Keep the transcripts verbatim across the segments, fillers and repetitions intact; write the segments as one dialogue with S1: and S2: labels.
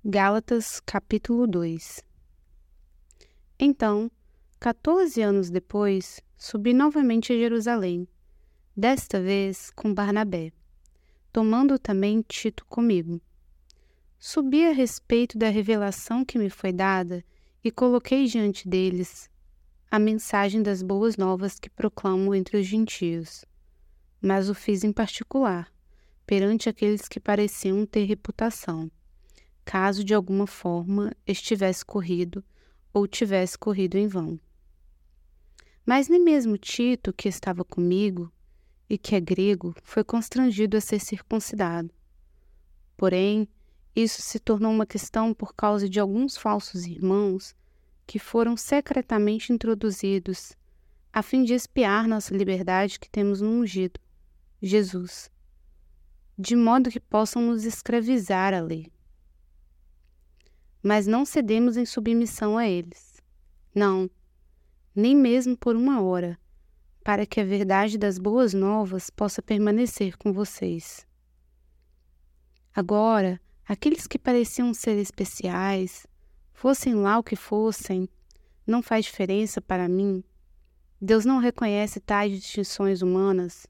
S1: Gálatas, capítulo dois. Então, quatorze anos depois, subi novamente a Jerusalém, desta vez com Barnabé, tomando também Tito comigo. Subi a respeito da revelação que me foi dada e coloquei diante deles a mensagem das boas novas que proclamo entre os gentios, mas o fiz em particular, perante aqueles que pareciam ter reputação, caso de alguma forma estivesse corrido ou tivesse corrido em vão. Mas nem mesmo Tito, que estava comigo, e que é grego, foi constrangido a ser circuncidado. Porém, isso se tornou uma questão por causa de alguns falsos irmãos que foram secretamente introduzidos, a fim de espiar nossa liberdade que temos no ungido, Jesus, de modo que possam nos escravizar à lei. Mas não cedemos em submissão a eles. Não, nem mesmo por uma hora, para que a verdade das boas novas possa permanecer com vocês. Agora, aqueles que pareciam ser especiais, fossem lá o que fossem, não faz diferença para mim. Deus não reconhece tais distinções humanas.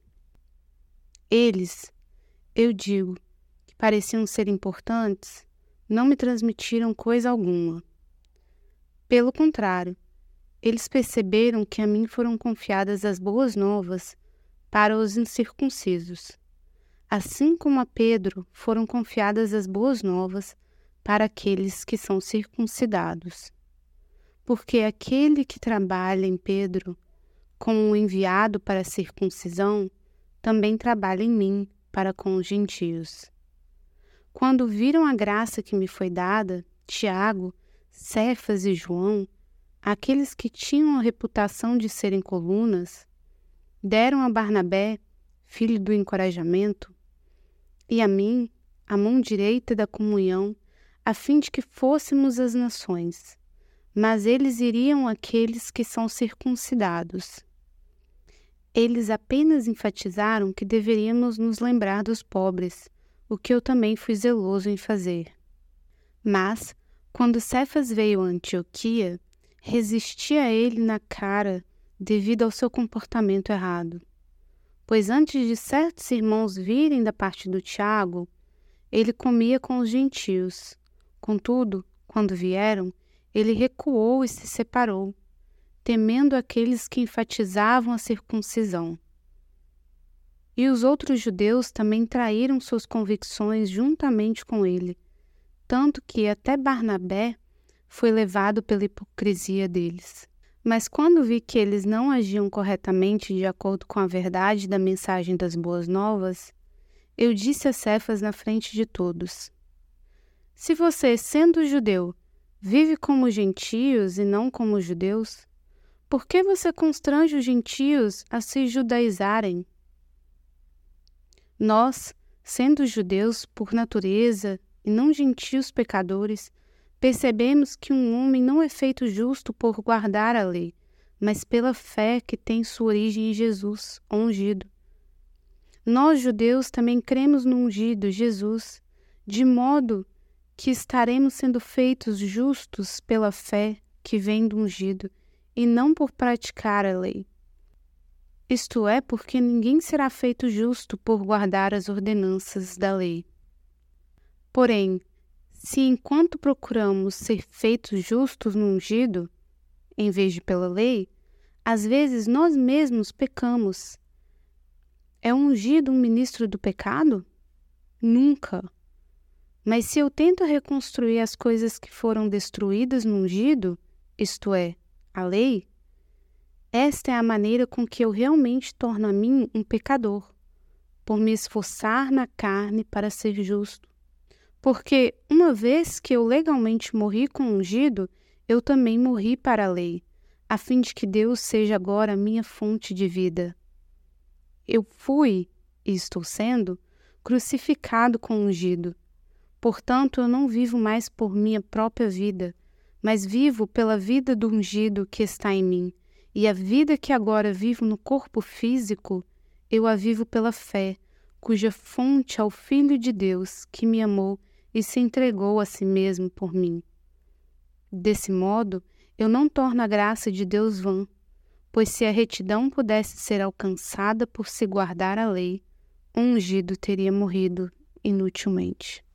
S1: Eles, eu digo, que pareciam ser importantes, não me transmitiram coisa alguma. Pelo contrário, eles perceberam que a mim foram confiadas as boas novas para os incircuncisos, assim como a Pedro foram confiadas as boas novas para aqueles que são circuncidados. Porque aquele que trabalha em Pedro como um enviado para a circuncisão, também trabalha em mim para com os gentios. Quando viram a graça que me foi dada, Tiago, Cefas e João, aqueles que tinham a reputação de serem colunas, deram a Barnabé, filho do encorajamento, e a mim, a mão direita da comunhão, a fim de que fôssemos as nações, mas eles iriam àqueles que são circuncidados. Eles apenas enfatizaram que deveríamos nos lembrar dos pobres, o que eu também fui zeloso em fazer. Mas, quando Cefas veio a Antioquia, resisti a ele na cara devido ao seu comportamento errado. Pois antes de certos irmãos virem da parte do Tiago, ele comia com os gentios. Contudo, quando vieram, ele recuou e se separou, temendo aqueles que enfatizavam a circuncisão. E os outros judeus também traíram suas convicções juntamente com ele, tanto que até Barnabé foi levado pela hipocrisia deles. Mas quando vi que eles não agiam corretamente de acordo com a verdade da mensagem das boas novas, eu disse a Cefas na frente de todos: se você, sendo judeu, vive como gentios e não como judeus, por que você constrange os gentios a se judaizarem? Nós, sendo judeus por natureza e não gentios pecadores, percebemos que um homem não é feito justo por guardar a lei, mas pela fé que tem sua origem em Jesus, o ungido. Nós, judeus, também cremos no ungido, Jesus, de modo que estaremos sendo feitos justos pela fé que vem do ungido, e não por praticar a lei. Isto é, porque ninguém será feito justo por guardar as ordenanças da lei. Porém, se enquanto procuramos ser feitos justos no ungido, em vez de pela lei, às vezes nós mesmos pecamos. É o ungido um ministro do pecado? Nunca. Mas se eu tento reconstruir as coisas que foram destruídas no ungido, isto é, a lei, esta é a maneira com que eu realmente torno a mim um pecador, por me esforçar na carne para ser justo. Porque, uma vez que eu legalmente morri com o ungido, eu também morri para a lei, a fim de que Deus seja agora a minha fonte de vida. Eu fui, e estou sendo, crucificado com o ungido. Portanto, eu não vivo mais por minha própria vida, mas vivo pela vida do ungido que está em mim. E a vida que agora vivo no corpo físico, eu a vivo pela fé, cuja fonte é o Filho de Deus, que me amou e se entregou a si mesmo por mim. Desse modo, eu não torno a graça de Deus vã, pois se a retidão pudesse ser alcançada por se guardar a lei, o ungido teria morrido inutilmente.